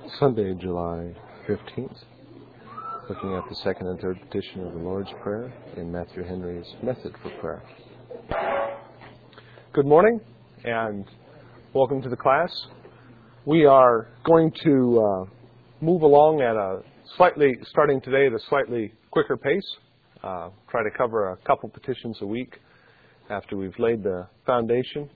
Sunday, July 15th, looking at the second and third petition of the Lord's Prayer in Matthew Henry's Method for Prayer. Good morning and welcome to the class. We are going to move along at starting today at a slightly quicker pace, try to cover a couple petitions a week after we've laid the foundation.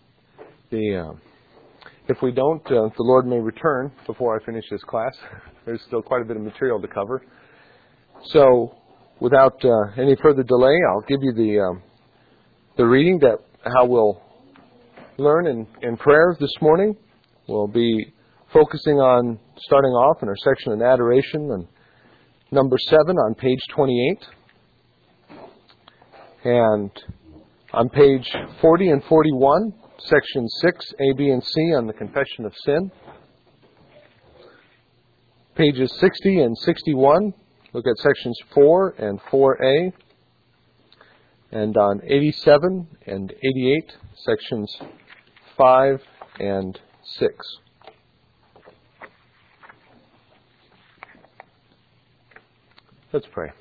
If we don't, the Lord may return before I finish this class. There's still quite a bit of material to cover. So, without any further delay, I'll give you the reading that how we'll learn in prayer this morning. We'll be focusing on starting off in our section on adoration on number 7 on page 28. And on page 40 and 41, section 6, A, B, and C on the Confession of Sin. Pages 60 and 61, look at sections 4 and 4A. And on 87 and 88, sections 5 and 6. Let's pray.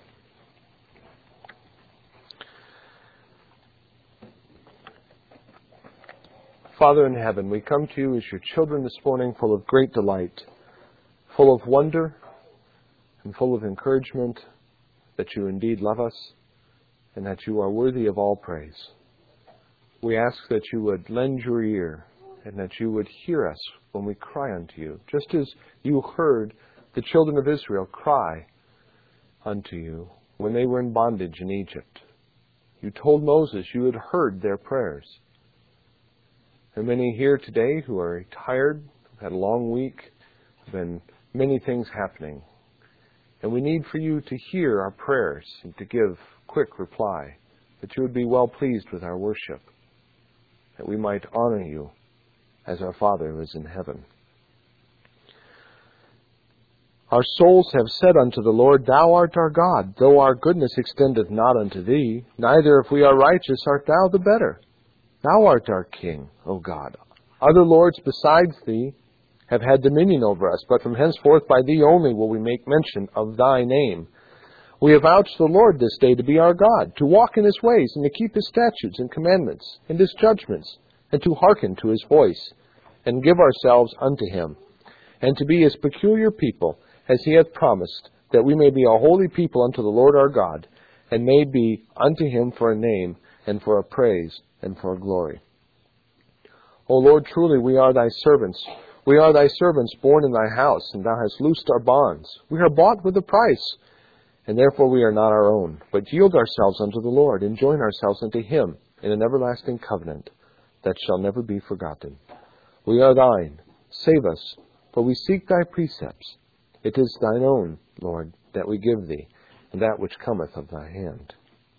Father in heaven, we come to you as your children this morning full of great delight, full of wonder, and full of encouragement that you indeed love us and that you are worthy of all praise. We ask that you would lend your ear and that you would hear us when we cry unto you, just as you heard the children of Israel cry unto you when they were in bondage in Egypt. You told Moses you had heard their prayers. There are many here today who are tired, who've had a long week, been many things happening. And we need for you to hear our prayers and to give quick reply, that you would be well pleased with our worship, that we might honor you as our Father who is in heaven. Our souls have said unto the Lord, Thou art our God, though our goodness extendeth not unto thee, neither if we are righteous art thou the better. Thou art our King, O God. Other lords besides thee have had dominion over us, but from henceforth by thee only will we make mention of thy name. We avouch the Lord this day to be our God, to walk in his ways, and to keep his statutes and commandments, and his judgments, and to hearken to his voice, and give ourselves unto him, and to be his peculiar people, as he hath promised, that we may be a holy people unto the Lord our God, and may be unto him for a name, and for a praise, and for glory. O Lord, truly we are thy servants. We are thy servants born in thy house, and thou hast loosed our bonds. We are bought with a price, and therefore we are not our own, but yield ourselves unto the Lord, and join ourselves unto him in an everlasting covenant that shall never be forgotten. We are thine. Save us, for we seek thy precepts. It is thine own, Lord, that we give thee, and that which cometh of thy hand.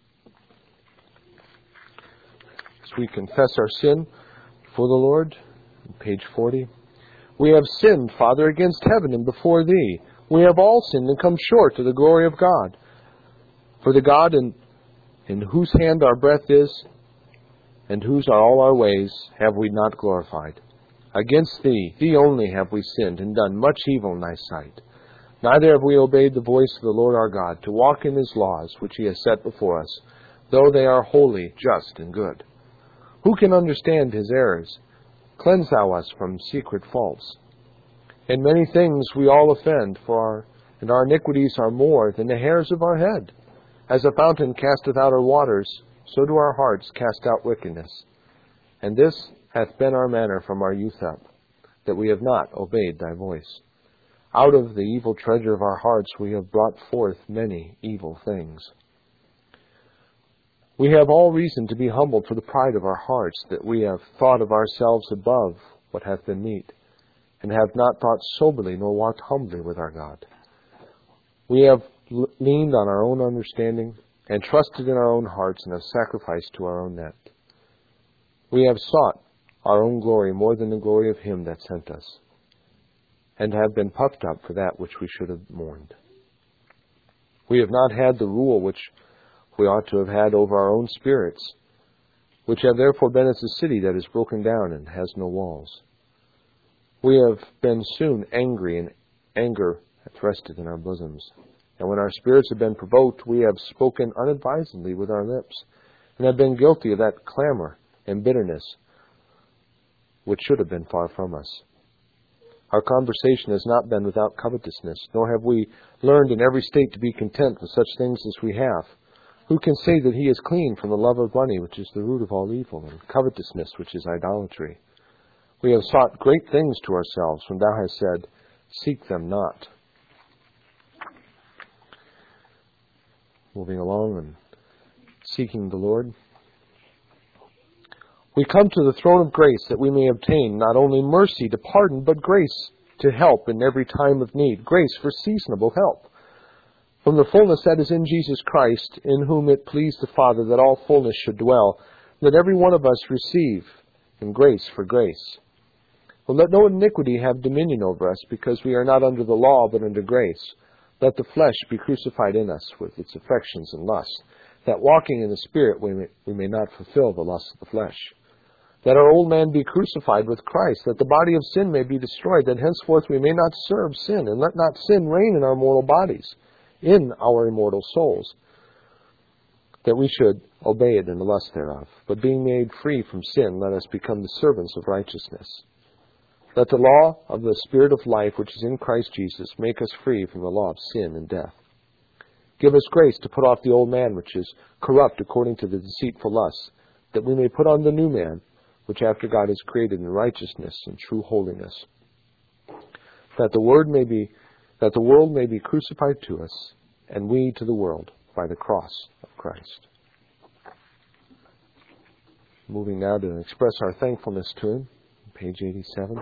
As we confess our sin before the Lord, page 40, we have sinned, Father, against heaven and before thee. We have all sinned and come short of the glory of God. For the God in whose hand our breath is, and whose are all our ways, have we not glorified. Against thee only have we sinned, and done much evil in thy sight. Neither have we obeyed the voice of the Lord our God, to walk in his laws, which he has set before us, though they are holy, just, and good. Who can understand his errors? Cleanse thou us from secret faults. In many things we all offend, and our iniquities are more than the hairs of our head. As a fountain casteth out her waters, so do our hearts cast out wickedness. And this hath been our manner from our youth up, that we have not obeyed thy voice. Out of the evil treasure of our hearts we have brought forth many evil things. We have all reason to be humbled for the pride of our hearts, that we have thought of ourselves above what hath been meet, and have not thought soberly nor walked humbly with our God. We have leaned on our own understanding, and trusted in our own hearts, and have sacrificed to our own net. We have sought our own glory more than the glory of him that sent us, and have been puffed up for that which we should have mourned. We have not had the rule which we ought to have had over our own spirits, which have therefore been as a city that is broken down and has no walls. We have been soon angry and anger hath rested in our bosoms. And when our spirits have been provoked, we have spoken unadvisedly with our lips, and have been guilty of that clamor and bitterness which should have been far from us. Our conversation has not been without covetousness, nor have we learned in every state to be content with such things as we have. Who can say that he is clean from the love of money, which is the root of all evil, and covetousness, which is idolatry? We have sought great things to ourselves, when thou hast said, seek them not. Moving along and seeking the Lord. We come to the throne of grace that we may obtain not only mercy to pardon, but grace to help in every time of need, grace for seasonable help. From the fullness that is in Jesus Christ, in whom it pleased the Father that all fullness should dwell, let every one of us receive in grace for grace. Well, let no iniquity have dominion over us, because we are not under the law, but under grace. Let the flesh be crucified in us with its affections and lusts, that walking in the Spirit we may not fulfill the lusts of the flesh. Let our old man be crucified with Christ, that the body of sin may be destroyed, that henceforth we may not serve sin, and let not sin reign in our mortal bodies, in our immortal souls, that we should obey it in the lust thereof. But being made free from sin, let us become the servants of righteousness. Let the law of the Spirit of life, which is in Christ Jesus, make us free from the law of sin and death. Give us grace to put off the old man, which is corrupt according to the deceitful lusts, that we may put on the new man, which after God is created in righteousness and true holiness. That the world may be crucified to us, and we to the world by the cross of Christ. Moving now to express our thankfulness to Him, page 87.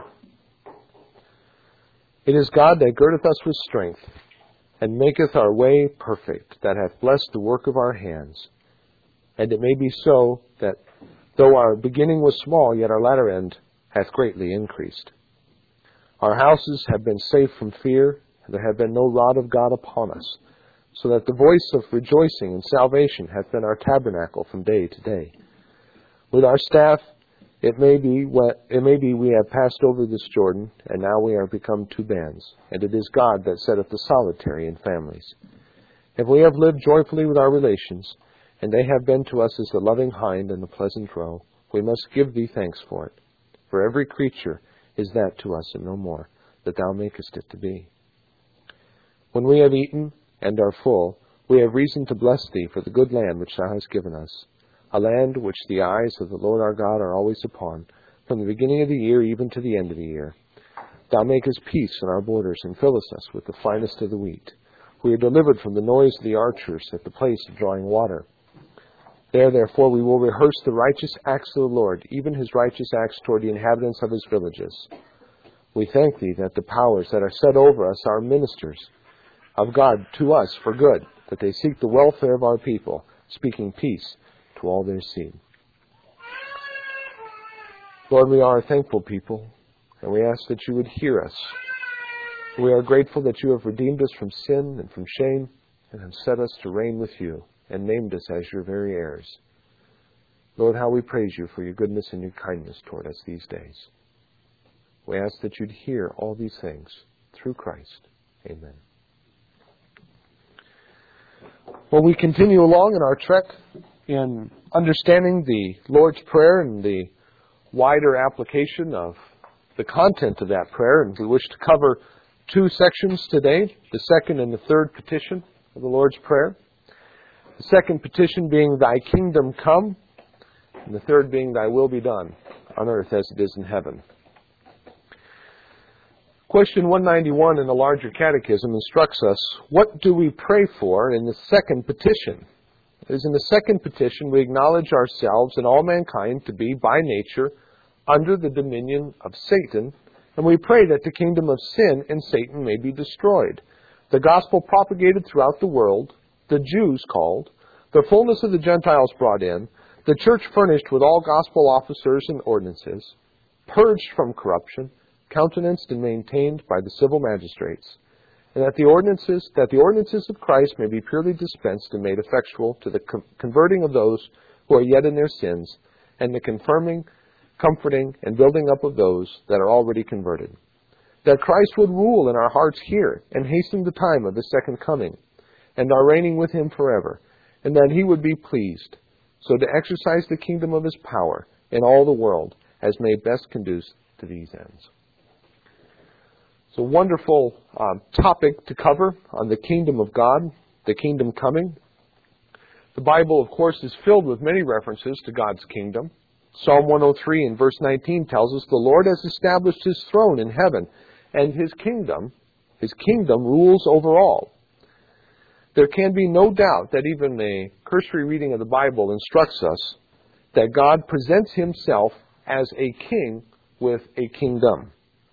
It is God that girdeth us with strength, and maketh our way perfect, that hath blessed the work of our hands. And it may be so that though our beginning was small, yet our latter end hath greatly increased. Our houses have been safe from fear, and there have been no rod of God upon us, so that the voice of rejoicing and salvation hath been our tabernacle from day to day. With our staff, it may be we have passed over this Jordan, and now we are become two bands, and it is God that setteth the solitary in families. If we have lived joyfully with our relations, and they have been to us as the loving hind and the pleasant roe, we must give thee thanks for it. For every creature is that to us and no more, that thou makest it to be. When we have eaten and are full, we have reason to bless thee for the good land which thou hast given us, a land which the eyes of the Lord our God are always upon, from the beginning of the year even to the end of the year. Thou makest peace in our borders, and fillest us with the finest of the wheat. We are delivered from the noise of the archers at the place of drawing water. There, therefore, we will rehearse the righteous acts of the Lord, even His righteous acts toward the inhabitants of His villages. We thank Thee that the powers that are set over us are ministers of God to us for good, that they seek the welfare of our people, speaking peace to all their seed. Lord, we are a thankful people, and we ask that You would hear us. We are grateful that You have redeemed us from sin and from shame, and have set us to reign with You, and named us as Your very heirs. Lord, how we praise You for Your goodness and Your kindness toward us these days. We ask that You'd hear all these things through Christ. Amen. Well, we continue along in our trek in understanding the Lord's Prayer and the wider application of the content of that prayer. And we wish to cover two sections today, the second and the third petition of the Lord's Prayer. The second petition being, Thy kingdom come, and the third being, Thy will be done, on earth as it is in heaven. Question 191 in the larger catechism instructs us, what do we pray for in the second petition? As in the second petition, we acknowledge ourselves and all mankind to be, by nature, under the dominion of Satan, and we pray that the kingdom of sin and Satan may be destroyed. The gospel propagated throughout the world, the Jews called, the fullness of the Gentiles brought in, the church furnished with all gospel officers and ordinances, purged from corruption, countenanced and maintained by the civil magistrates, and that the ordinances of Christ may be purely dispensed and made effectual to the converting of those who are yet in their sins, and the confirming, comforting, and building up of those that are already converted. that Christ would rule in our hearts here and hasten the time of His second coming, and our reigning with Him forever, and that He would be pleased so to exercise the kingdom of His power in all the world as may best conduce to these ends. It's a wonderful topic to cover on the kingdom of God, the kingdom coming. The Bible, of course, is filled with many references to God's kingdom. Psalm 103 and verse 19 tells us the Lord has established His throne in heaven, and His kingdom rules over all. There can be no doubt that even a cursory reading of the Bible instructs us that God presents Himself as a king with a kingdom.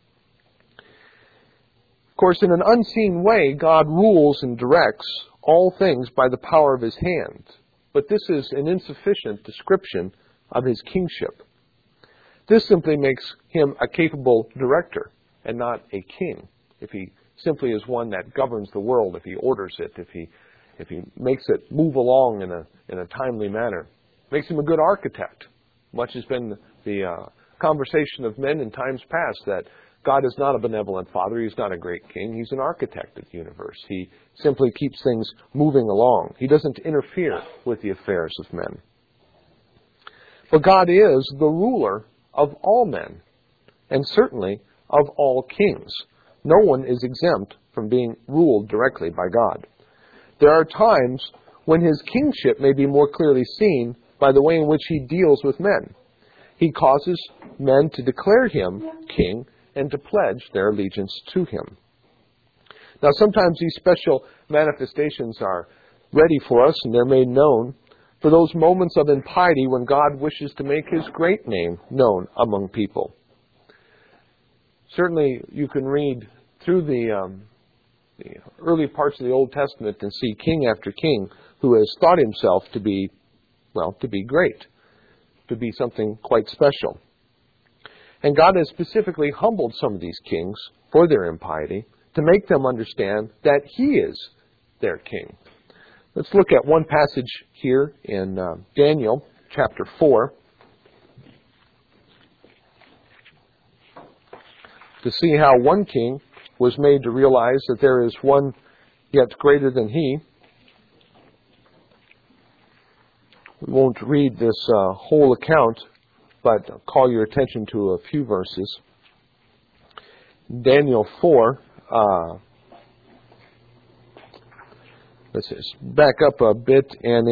Of course, in an unseen way, God rules and directs all things by the power of His hand. But this is an insufficient description of His kingship. This simply makes Him a capable director and not a king. If He simply is one that governs the world, if He orders it, if He makes it move along in a timely manner, makes Him a good architect. Much has been the conversation of men in times past that God is not a benevolent father. He's not a great king. He's an architect of the universe. He simply keeps things moving along. He doesn't interfere with the affairs of men. But God is the ruler of all men, and certainly of all kings. No one is exempt from being ruled directly by God. There are times when His kingship may be more clearly seen by the way in which He deals with men. He causes men to declare Him king and to pledge their allegiance to Him. Now, sometimes these special manifestations are ready for us and they're made known for those moments of impiety when God wishes to make His great name known among people. Certainly, you can read through the early parts of the Old Testament and see king after king who has thought himself to be great, to be something quite special. And God has specifically humbled some of these kings for their impiety to make them understand that He is their king. Let's look at one passage here in Daniel chapter 4 to see how one king was made to realize that there is one yet greater than he. We won't read this whole account, but I'll call your attention to a few verses. Daniel 4, let's just back up a bit, and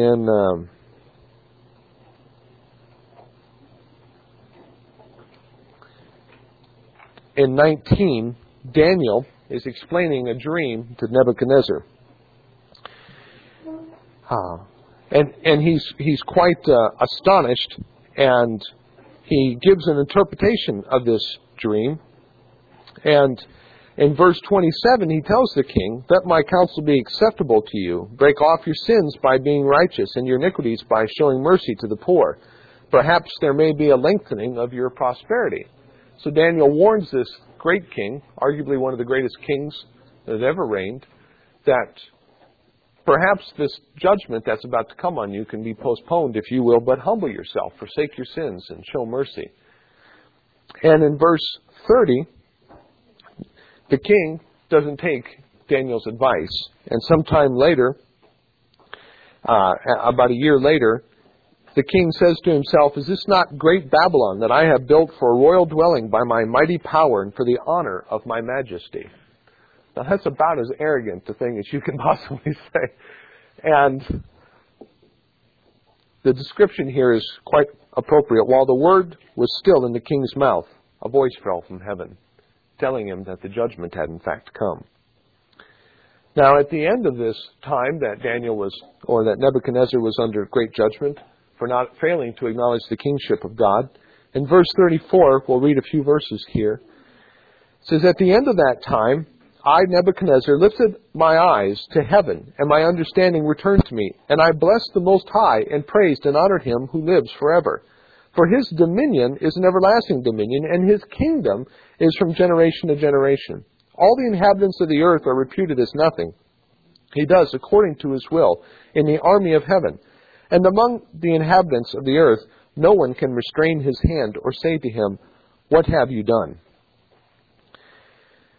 in 19, Daniel is explaining a dream to Nebuchadnezzar. And he's quite astonished, and he gives an interpretation of this dream. And in verse 27, he tells the king, "Let my counsel be acceptable to you. Break off your sins by being righteous, and your iniquities by showing mercy to the poor. Perhaps there may be a lengthening of your prosperity." So Daniel warns this great king, arguably one of the greatest kings that has ever reigned, that perhaps this judgment that's about to come on you can be postponed, if you will, but humble yourself, forsake your sins, and show mercy. And in verse 30, the king doesn't take Daniel's advice. And sometime later, about a year later, the king says to himself, "Is this not great Babylon that I have built for a royal dwelling by my mighty power and for the honor of my majesty?" Now that's about as arrogant a thing as you can possibly say. And the description here is quite appropriate. While the word was still in the king's mouth, a voice fell from heaven, telling him that the judgment had in fact come. Now at the end of this time that that Nebuchadnezzar was under great judgment for not failing to acknowledge the kingship of God, in verse 34, we'll read a few verses here. It says, "At the end of that time, I, Nebuchadnezzar, lifted my eyes to heaven, and my understanding returned to me. And I blessed the Most High, and praised and honored Him who lives forever. For His dominion is an everlasting dominion, and His kingdom is from generation to generation. All the inhabitants of the earth are reputed as nothing. He does according to His will in the army of heaven. And among the inhabitants of the earth, no one can restrain His hand or say to Him, 'What have you done?'"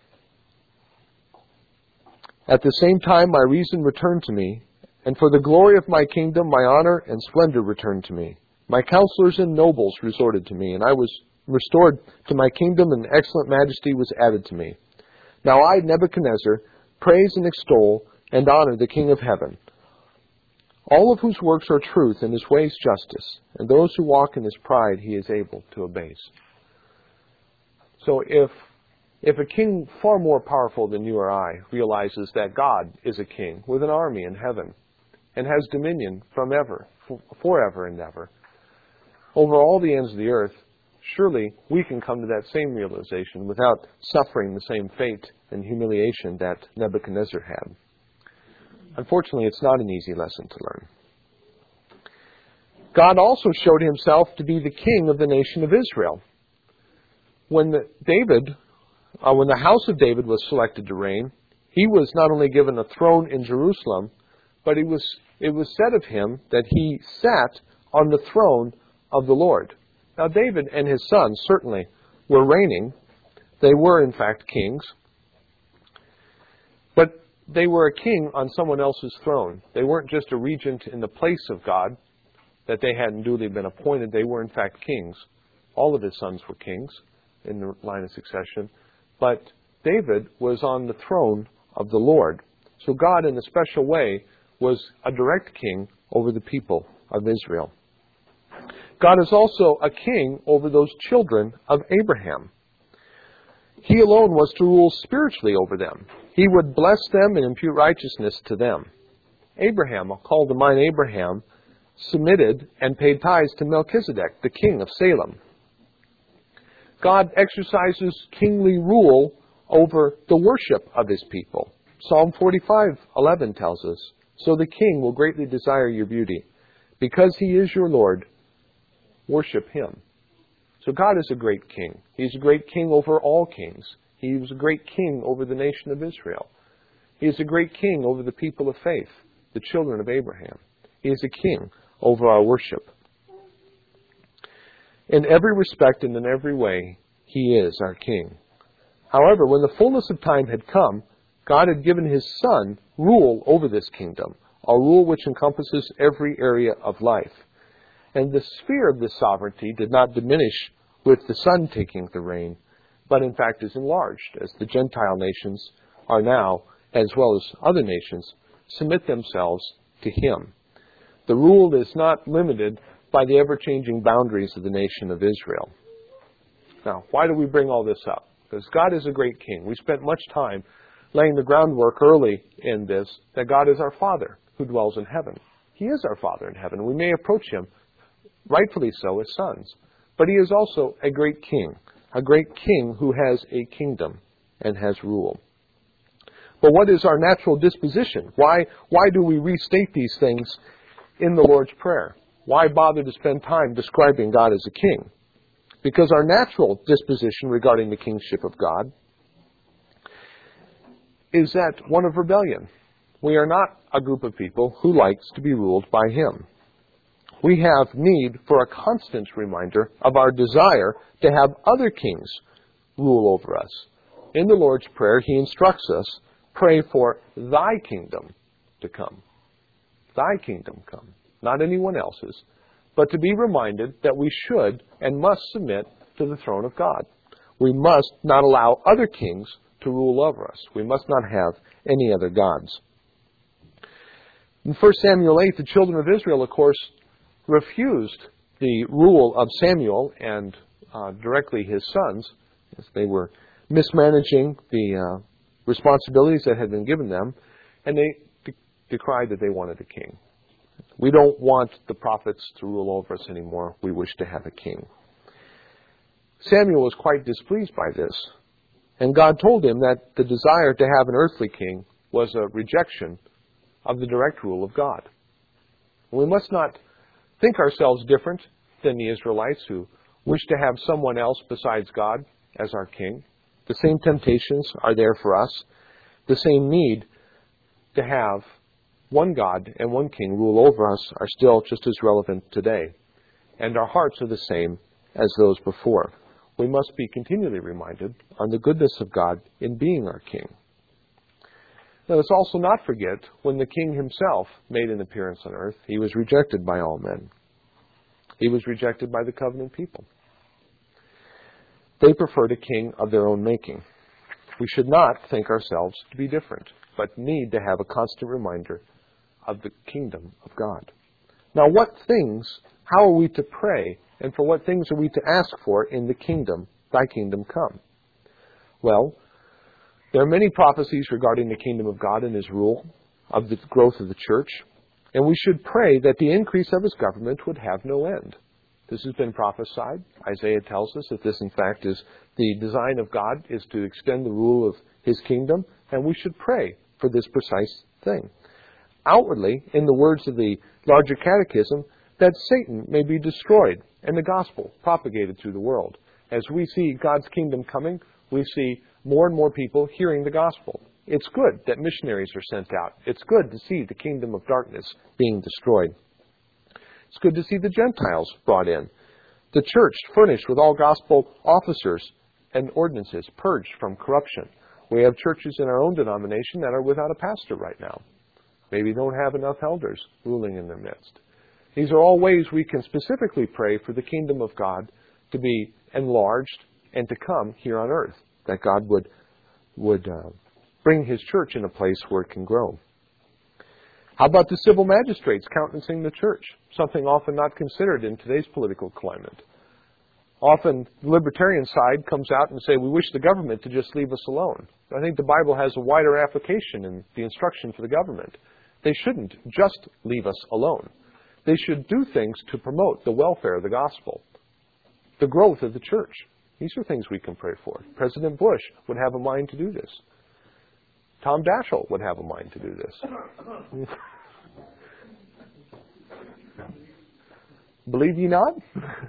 At the same time my reason returned to me, and for the glory of my kingdom my honor and splendor returned to me. My counselors and nobles resorted to me, and I was restored to my kingdom, and excellent majesty was added to me. Now I, Nebuchadnezzar, praise and extol and honor the King of heaven, all of whose works are truth and his ways justice, and those who walk in his pride he is able to abase. So if a king far more powerful than you or I realizes that God is a king with an army in heaven and has dominion from forever and ever over all the ends of the earth, surely we can come to that same realization without suffering the same fate and humiliation that Nebuchadnezzar had. Unfortunately, it's not an easy lesson to learn. God also showed himself to be the king of the nation of Israel. When the house of David was selected to reign, he was not only given a throne in Jerusalem, but it was said of him that he sat on the throne of the Lord. Now David and his sons certainly were reigning. They were in fact kings. But they were a king on someone else's throne. They weren't just a regent in the place of God, that they hadn't duly been appointed. They were in fact kings. All of his sons were kings in the line of succession. But David was on the throne of the Lord. So God, in a special way, was a direct king over the people of Israel. God is also a king over those children of Abraham. He alone was to rule spiritually over them. He would bless them and impute righteousness to them. Abraham, I'll call to mind Abraham, submitted and paid tithes to Melchizedek, the king of Salem. God exercises kingly rule over the worship of his people. Psalm 45:11 tells us, "So the king will greatly desire your beauty. Because he is your Lord, worship him." So God is a great king. He's a great king over all kings. He was a great king over the nation of Israel. He is a great king over the people of faith, the children of Abraham. He is a king over our worship. In every respect and in every way, he is our king. However, when the fullness of time had come, God had given his Son rule over this kingdom, a rule which encompasses every area of life. And the sphere of this sovereignty did not diminish with the Son taking the reign, but in fact is enlarged, as the Gentile nations are now, as well as other nations, submit themselves to him. The rule is not limited by the ever-changing boundaries of the nation of Israel. Now, why do we bring all this up? Because God is a great king. We spent much time laying the groundwork early in this, that God is our Father who dwells in heaven. He is our Father in heaven. We may approach him, rightfully so, as sons. But he is also a great king who has a kingdom and has rule. But what is our natural disposition? Why do we restate these things in the Lord's Prayer? Why bother to spend time describing God as a king? Because our natural disposition regarding the kingship of God is that one of rebellion. We are not a group of people who likes to be ruled by him. We have need for a constant reminder of our desire to have other kings rule over us. In the Lord's Prayer, he instructs us, pray for thy kingdom to come. Thy kingdom come, not anyone else's, but to be reminded that we should and must submit to the throne of God. We must not allow other kings to rule over us. We must not have any other gods. In 1 Samuel 8, the children of Israel, of course, refused the rule of Samuel and directly his sons, as they were mismanaging the responsibilities that had been given them, and they decried that they wanted a king. We don't want the prophets to rule over us anymore. We wish to have a king. Samuel was quite displeased by this, and God told him that the desire to have an earthly king was a rejection of the direct rule of God. We must not think ourselves different than the Israelites who wish to have someone else besides God as our king. The same temptations are there for us. The same need to have one God and one king rule over us are still just as relevant today. And our hearts are the same as those before. We must be continually reminded on the goodness of God in being our king. Let us also not forget when the king himself made an appearance on earth, he was rejected by all men. He was rejected by the covenant people. They preferred a king of their own making. We should not think ourselves to be different, but need to have a constant reminder of the kingdom of God. Now, how are we to pray, and for what things are we to ask for in the kingdom, thy kingdom come? Well, there are many prophecies regarding the kingdom of God and his rule, of the growth of the church, and we should pray that the increase of his government would have no end. This has been prophesied. Isaiah tells us that this, in fact, is the design of God, is to extend the rule of his kingdom, and we should pray for this precise thing. Outwardly, in the words of the larger catechism, that Satan may be destroyed and the gospel propagated through the world. As we see God's kingdom coming, we see more and more people hearing the gospel. It's good that missionaries are sent out. It's good to see the kingdom of darkness being destroyed. It's good to see the Gentiles brought in. The church furnished with all gospel officers and ordinances, purged from corruption. We have churches in our own denomination that are without a pastor right now. Maybe don't have enough elders ruling in their midst. These are all ways we can specifically pray for the kingdom of God to be enlarged and to come here on earth, that God would bring his church in a place where it can grow. How about the civil magistrates countenancing the church? Something often not considered in today's political climate. Often the libertarian side comes out and say, we wish the government to just leave us alone. I think the Bible has a wider application in the instruction for the government. They shouldn't just leave us alone. They should do things to promote the welfare of the gospel, the growth of the church. These are things we can pray for. President Bush would have a mind to do this. Tom Daschle would have a mind to do this. Believe ye not?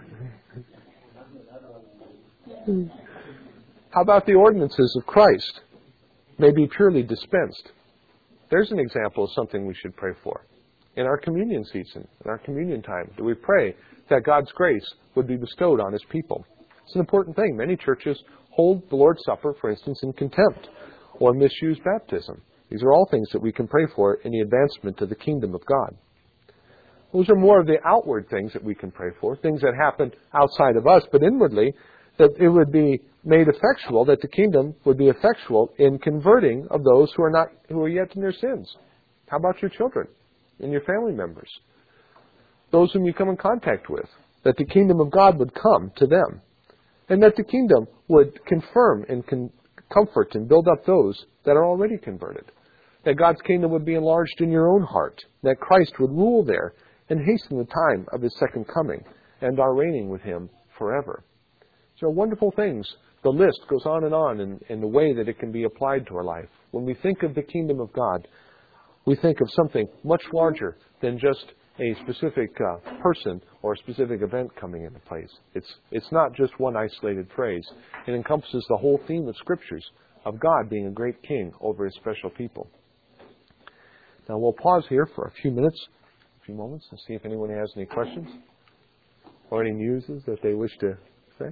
How about the ordinances of Christ may be purely dispensed? There's an example of something we should pray for. In our communion season, in our communion time, do we pray that God's grace would be bestowed on his people? It's an important thing. Many churches hold the Lord's Supper, for instance, in contempt or misuse baptism. These are all things that we can pray for in the advancement of the kingdom of God. Those are more of the outward things that we can pray for, things that happen outside of us, but inwardly, that it would be made effectual, that the kingdom would be effectual in converting of those who are yet in their sins. How about your children and your family members? Those whom you come in contact with, that the kingdom of God would come to them, and that the kingdom would confirm and comfort and build up those that are already converted. That God's kingdom would be enlarged in your own heart, that Christ would rule there and hasten the time of his second coming and our reigning with him forever. So wonderful things. The list goes on in the way that it can be applied to our life. When we think of the kingdom of God, we think of something much larger than just a specific person or a specific event coming into place. It's not just one isolated phrase. It encompasses the whole theme of Scriptures of God being a great king over his special people. Now we'll pause here for a few moments, and see if anyone has any questions or any muses that they wish to say.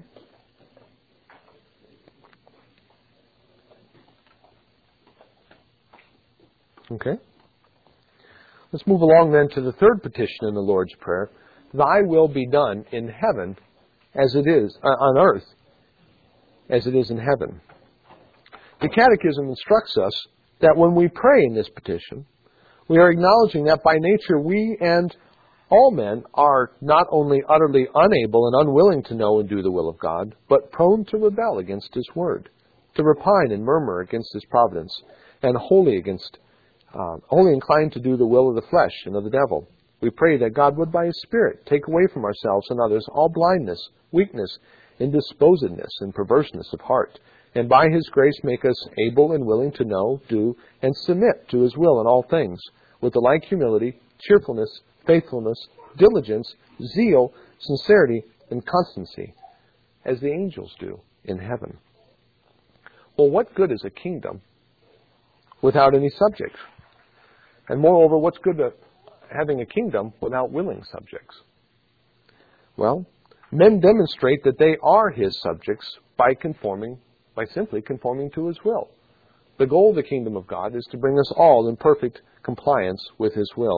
Okay. Let's move along then to the third petition in the Lord's Prayer. Thy will be done in heaven as it is, on earth, as it is in heaven. The Catechism instructs us that when we pray in this petition, we are acknowledging that by nature we and all men are not only utterly unable and unwilling to know and do the will of God, but prone to rebel against his word, to repine and murmur against his providence, and wholly inclined to do the will of the flesh and of the devil. We pray that God would by his Spirit take away from ourselves and others all blindness, weakness, indisposedness, and perverseness of heart, and by his grace make us able and willing to know, do, and submit to his will in all things, with the like humility, cheerfulness, faithfulness, diligence, zeal, sincerity, and constancy, as the angels do in heaven. Well, what good is a kingdom without any subjects? And moreover, what's good at having a kingdom without willing subjects? Well, men demonstrate that they are his subjects by simply conforming to his will. The goal of the kingdom of God is to bring us all in perfect compliance with His will.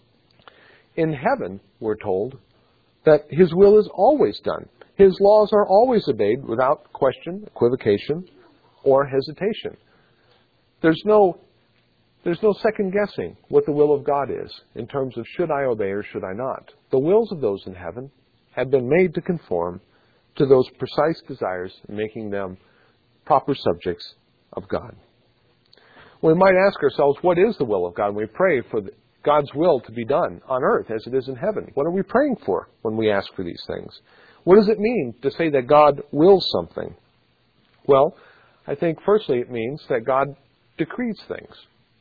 In heaven, we're told, that His will is always done. His laws are always obeyed without question, equivocation, or hesitation. There's no second guessing what the will of God is in terms of should I obey or should I not. The wills of those in heaven have been made to conform to those precise desires, making them proper subjects of God. We might ask ourselves, what is the will of God? We pray for God's will to be done on earth as it is in heaven. What are we praying for when we ask for these things? What does it mean to say that God wills something? Well, I think firstly it means that God decrees things.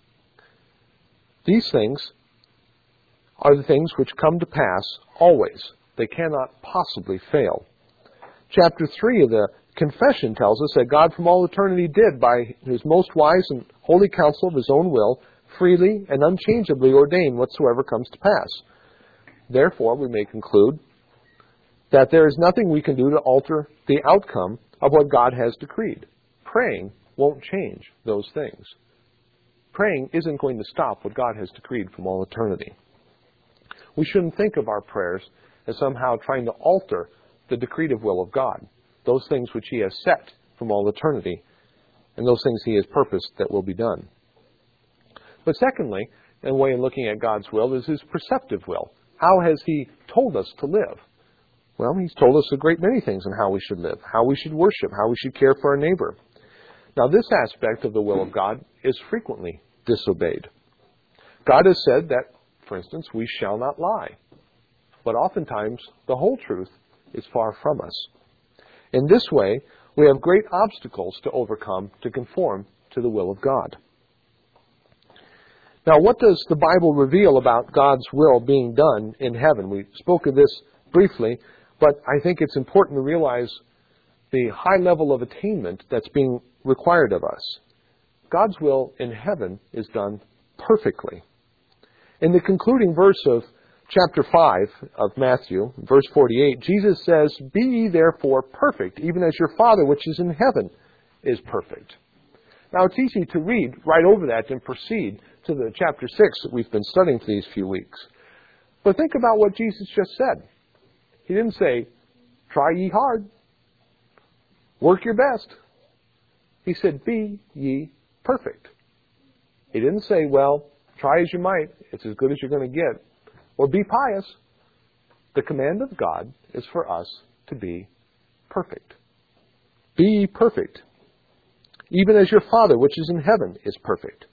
These things are the things which come to pass always. They cannot possibly fail. Chapter 3 of the Confession tells us that God from all eternity did, by His most wise and holy counsel of His own will, freely and unchangeably ordain whatsoever comes to pass. Therefore, we may conclude that there is nothing we can do to alter the outcome of what God has decreed. Praying won't change those things. Praying isn't going to stop what God has decreed from all eternity. We shouldn't think of our prayers as somehow trying to alter the decretive will of God, those things which He has set from all eternity, and those things He has purposed that will be done. But secondly, a way of looking at God's will is His preceptive will. How has He told us to live? Well, He's told us a great many things on how we should live, how we should worship, how we should care for our neighbor. Now, this aspect of the will of God is frequently disobeyed. God has said that, for instance, we shall not lie. But oftentimes, the whole truth is far from us. In this way, we have great obstacles to overcome to conform to the will of God. Now, what does the Bible reveal about God's will being done in heaven? We spoke of this briefly, but I think it's important to realize the high level of attainment that's being required of us. God's will in heaven is done perfectly. In the concluding verse of chapter 5 of Matthew, verse 48, Jesus says, "Be ye therefore perfect, even as your Father which is in heaven is perfect." Now, it's easy to read right over that and proceed to the chapter 6 that we've been studying for these few weeks. But think about what Jesus just said. He didn't say, "Try ye hard. Work your best." He said, "Be ye perfect." He didn't say, "Well, try as you might. It's as good as you're going to get." Or be pious. The command of God is for us to be perfect. Be ye perfect, even as your Father which is in heaven is perfect.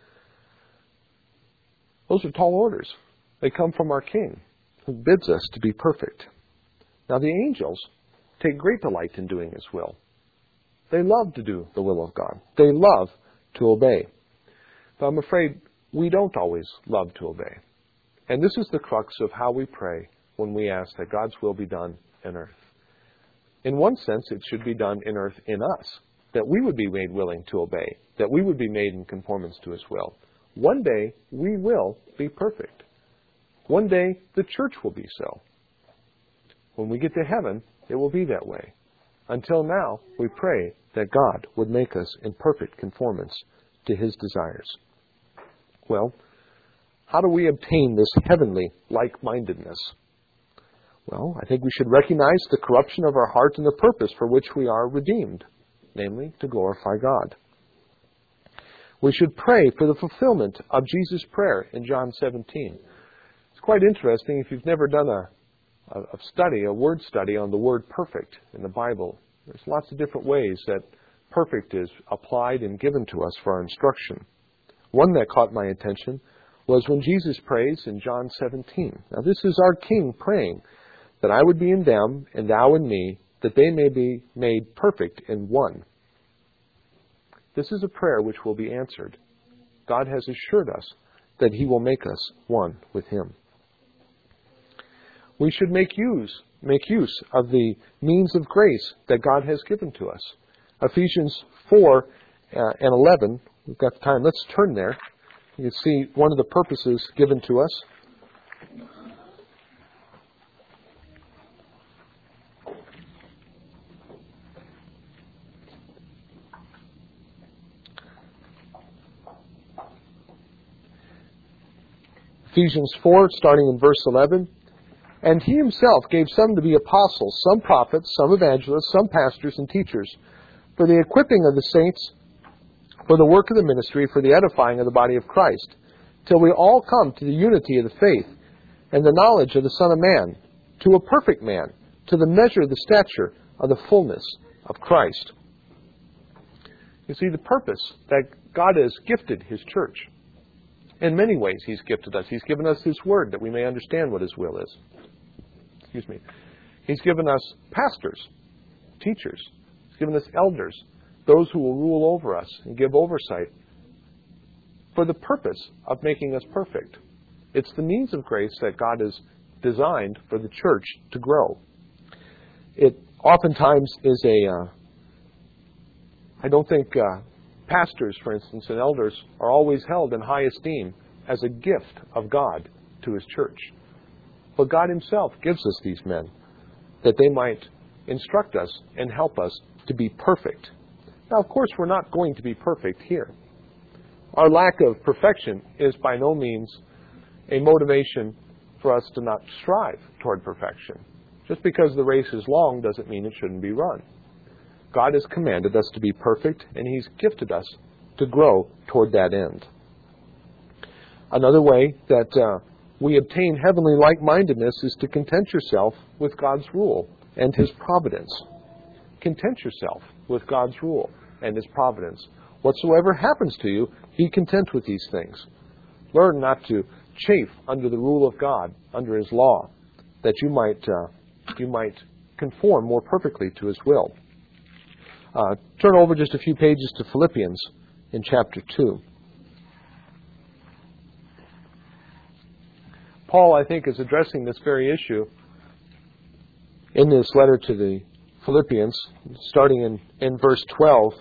Those are tall orders. They come from our King, who bids us to be perfect. Now, the angels take great delight in doing His will. They love to do the will of God. They love to obey. But I'm afraid we don't always love to obey. And this is the crux of how we pray when we ask that God's will be done in earth. In one sense, it should be done in earth in us, that we would be made willing to obey, that we would be made in conformance to His will. One day, we will be perfect. One day, the church will be so. When we get to heaven, it will be that way. Until now, we pray that God would make us in perfect conformance to His desires. Well, how do we obtain this heavenly like-mindedness? Well, I think we should recognize the corruption of our heart and the purpose for which we are redeemed, namely, to glorify God. We should pray for the fulfillment of Jesus' prayer in John 17. It's quite interesting if you've never done a word study on the word perfect in the Bible. There's lots of different ways that perfect is applied and given to us for our instruction. One that caught my attention was when Jesus prays in John 17. Now, this is our King praying that I would be in them and thou in me, that they may be made perfect in one. This is a prayer which will be answered. God has assured us that He will make us one with Him. We should make use of the means of grace that God has given to us. Ephesians 4 and 11, we've got time. Let's turn there. You can see one of the purposes given to us. Ephesians 4, starting in verse 11. And he himself gave some to be apostles, some prophets, some evangelists, some pastors and teachers, for the equipping of the saints, for the work of the ministry, for the edifying of the body of Christ, till we all come to the unity of the faith and the knowledge of the Son of Man, to a perfect man, to the measure of the stature of the fullness of Christ. You see, the purpose that God has gifted His church. In many ways He's gifted us. He's given us His Word that we may understand what His will is. He's given us pastors, teachers. He's given us elders, those who will rule over us and give oversight for the purpose of making us perfect. It's the means of grace that God has designed for the church to grow. It oftentimes is I don't think pastors, for instance, and elders are always held in high esteem as a gift of God to His church. But God Himself gives us these men that they might instruct us and help us to be perfect. Now, of course, we're not going to be perfect here. Our lack of perfection is by no means a motivation for us to not strive toward perfection. Just because the race is long doesn't mean it shouldn't be run. God has commanded us to be perfect, and He's gifted us to grow toward that end. Another way that we obtain heavenly like-mindedness is to content yourself with God's rule and His providence. Content yourself with God's rule and His providence. Whatsoever happens to you, be content with these things. Learn not to chafe under the rule of God, under His law, that you might conform more perfectly to His will. Turn over just a few pages to Philippians in chapter 2. Paul, I think, is addressing this very issue in this letter to the Philippians, starting in verse 12.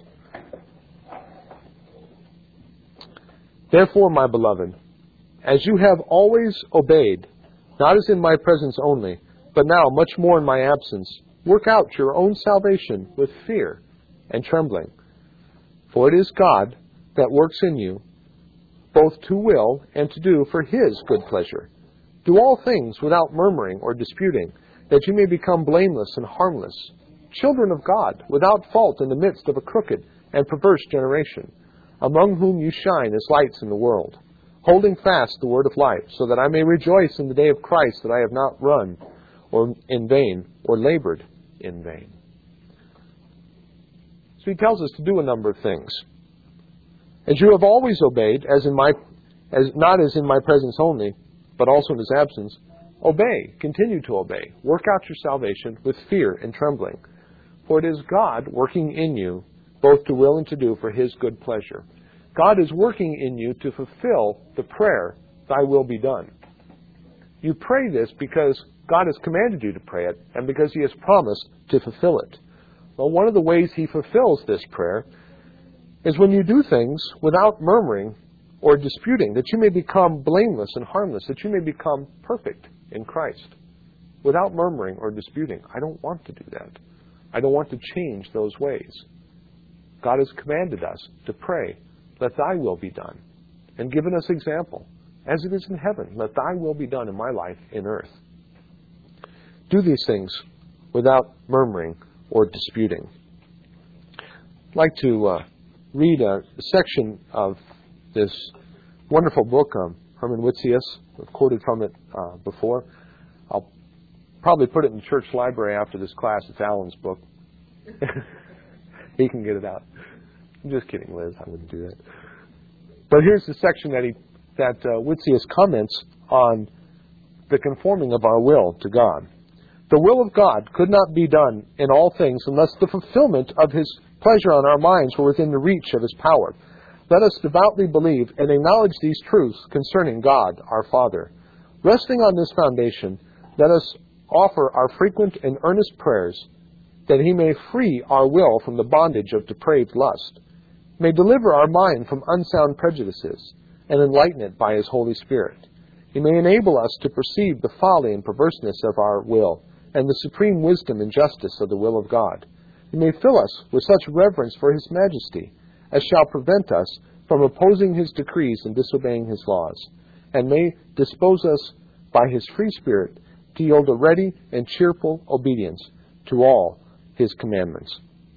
Therefore, my beloved, as you have always obeyed, not as in my presence only, but now much more in my absence, work out your own salvation with fear and trembling. For it is God that works in you, both to will and to do for His good pleasure. Do all things without murmuring or disputing, that you may become blameless and harmless, children of God, without fault in the midst of a crooked and perverse generation, among whom you shine as lights in the world, holding fast the word of life, so that I may rejoice in the day of Christ that I have not run or in vain or labored in vain. So he tells us to do a number of things. As you have always obeyed, not as in my presence only, but also in His absence, obey, continue to obey. Work out your salvation with fear and trembling. For it is God working in you, both to will and to do for His good pleasure. God is working in you to fulfill the prayer, thy will be done. You pray this because God has commanded you to pray it, and because He has promised to fulfill it. Well, one of the ways He fulfills this prayer is when you do things without murmuring or disputing, that you may become blameless and harmless, that you may become perfect in Christ. Without murmuring or disputing. I don't want to do that. I don't want to change those ways. God has commanded us to pray, let thy will be done, and given us example. As it is in heaven, let thy will be done in my life in earth. Do these things without murmuring or disputing. I'd like to read a section of this wonderful book, Herman Witsius. I've quoted from it before. I'll probably put it in the church library after this class. It's Alan's book. He can get it out. I'm just kidding, Liz. I wouldn't do that. But here's the section that Witsius comments on the conforming of our will to God. The will of God could not be done in all things unless the fulfillment of His pleasure on our minds were within the reach of His power. Let us devoutly believe and acknowledge these truths concerning God, our Father. Resting on this foundation, let us offer our frequent and earnest prayers that He may free our will from the bondage of depraved lust, may deliver our mind from unsound prejudices, and enlighten it by His Holy Spirit. He may enable us to perceive the folly and perverseness of our will, and the supreme wisdom and justice of the will of God. He may fill us with such reverence for His majesty as shall prevent us from opposing His decrees and disobeying His laws. and may dispose us by His free Spirit to yield a ready and cheerful obedience to all His commandments.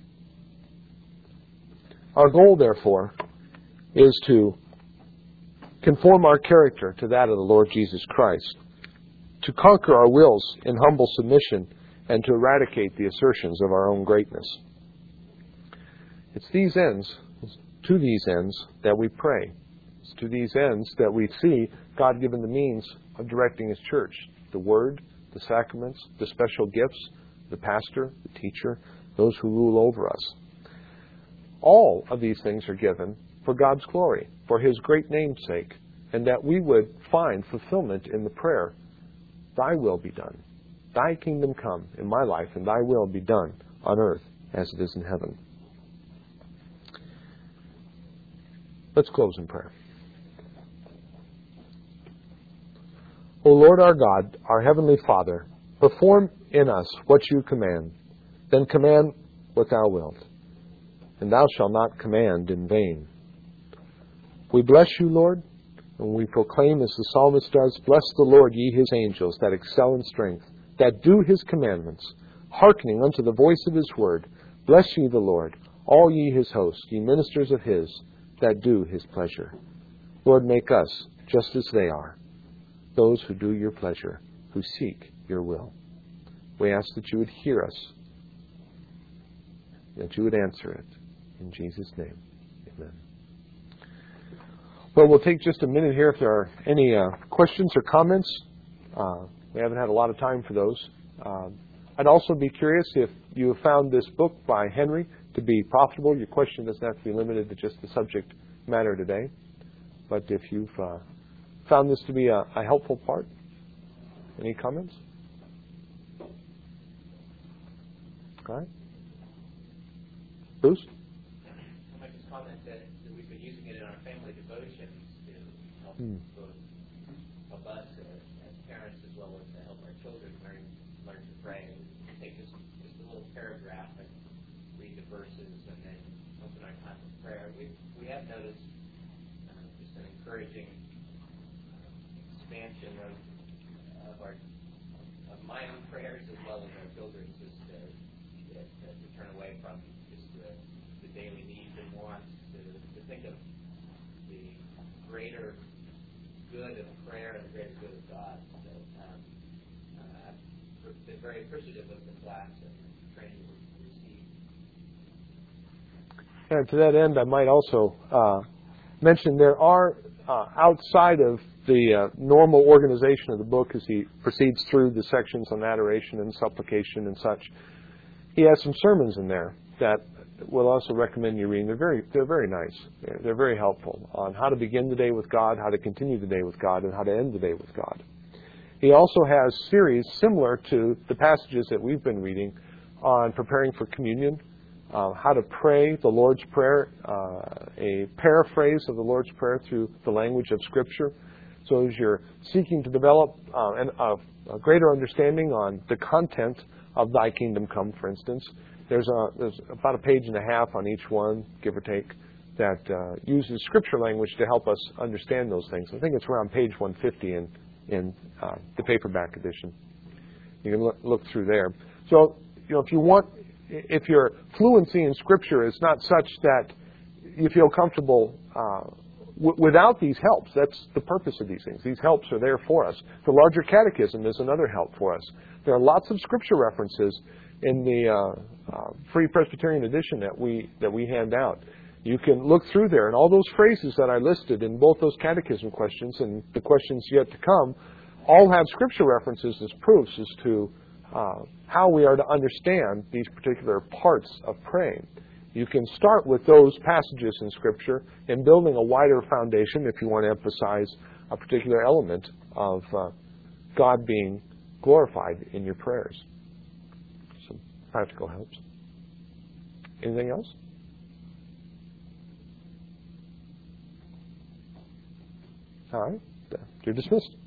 Our goal, therefore, is to conform our character to that of the Lord Jesus Christ, to conquer our wills in humble submission, and to eradicate the assertions of our own greatness. It's to these ends that we pray. It's to these ends that we see God given the means of directing His church, the Word, the sacraments, the special gifts, the pastor, the teacher, those who rule over us. All of these things are given for God's glory, for His great name's sake, and that we would find fulfillment in the prayer, Thy will be done. Thy kingdom come in my life, and Thy will be done on earth as it is in heaven. Let's close in prayer. O Lord our God, our Heavenly Father, perform in us what You command, then command what Thou wilt, and Thou shalt not command in vain. We bless You, Lord, and we proclaim as the psalmist does, Bless the Lord, ye His angels, that excel in strength, that do His commandments, hearkening unto the voice of His word. Bless ye the Lord, all ye His hosts, ye ministers of His, that do His pleasure. Lord, make us just as they are, those who do Your pleasure, who seek Your will. We ask that You would hear us, that You would answer it. In Jesus' name, amen. Well, we'll take just a minute here if there are any questions or comments. We haven't had a lot of time for those. I'd also be curious if you have found this book by Henry to be profitable. Your question doesn't have to be limited to just the subject matter today. But if you've found this to be a helpful part, any comments? All right. Bruce? I just comment that we've been using it in our family devotions to help help us as parents as well as to help our children learn to pray. And take just a little paragraph and read the verses and then open our time of prayer. We have noticed just an encouraging expansion of my own prayers as well as our children's, just to turn away from just the daily needs and wants to think of the greater good of prayer and the greater good of God. So I've been very appreciative of the class and the training we've received. And to that end, I might also mention there are, outside of the normal organization of the book as he proceeds through the sections on adoration and supplication and such, he has some sermons in there that we'll also recommend you reading. They're very nice. They're very helpful on how to begin the day with God, how to continue the day with God, and how to end the day with God. He also has series similar to the passages that we've been reading on preparing for communion, how to pray the Lord's Prayer, a paraphrase of the Lord's Prayer through the language of Scripture. So as you're seeking to develop a greater understanding on the content of Thy Kingdom Come, for instance, there's about a page and a half on each one, give or take, that uses Scripture language to help us understand those things. I think it's around page 150 in the paperback edition. You can look through there. So, if your fluency in Scripture is not such that you feel comfortable without these helps, that's the purpose of these things. These helps are there for us. The larger catechism is another help for us. There are lots of Scripture references in the Free Presbyterian edition that we hand out. You can look through there, and all those phrases that I listed in both those catechism questions and the questions yet to come all have Scripture references as proofs as to how we are to understand these particular parts of praying. You can start with those passages in Scripture and building a wider foundation if you want to emphasize a particular element of God being glorified in your prayers. Some practical helps. Anything else? All right. You're dismissed.